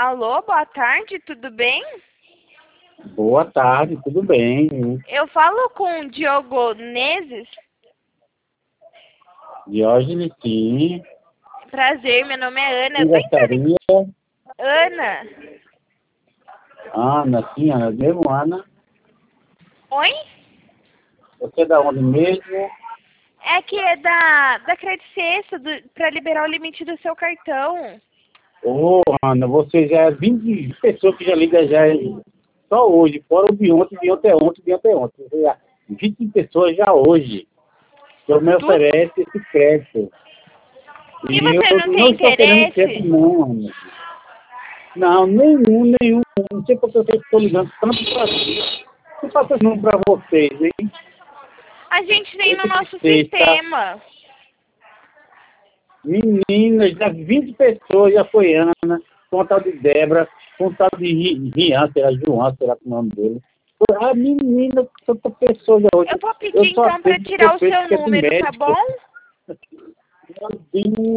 Alô, boa tarde, tudo bem? Boa tarde, tudo bem? Eu falo com o Diogo Neses. Diógenes, sim. Prazer, meu nome é Ana. Quem gostaria? Ana. Ana, sim, Ana, mesmo Ana. Oi? Você é da onde mesmo? É que é da Credit Suisse, para liberar o limite do seu cartão. Ô, Ana, você já é 20 pessoas que já ligam já só hoje, fora o de ontem é ontem, de ontem é ontem. Você já, 20 pessoas já hoje que eu me oferece esse crédito. E E você eu não não tem estou querendo crédito interesse? não, Ana. Não, nenhum. Não sei porque eu estou ligando tanto para ti. Eu faço esse número para vocês, hein? A gente tem no Esse de nosso sexta. sistema. Meninas, já 20 pessoas, já foi Ana, com o tal de Débora, com o tal de Rian, será João, será o nome dele. A menina, tanta pessoa já hoje. Eu vou Eu pedir só então para aceito porque tirar eu o penso seu que é de número, tá médico. bom? Meu Deus,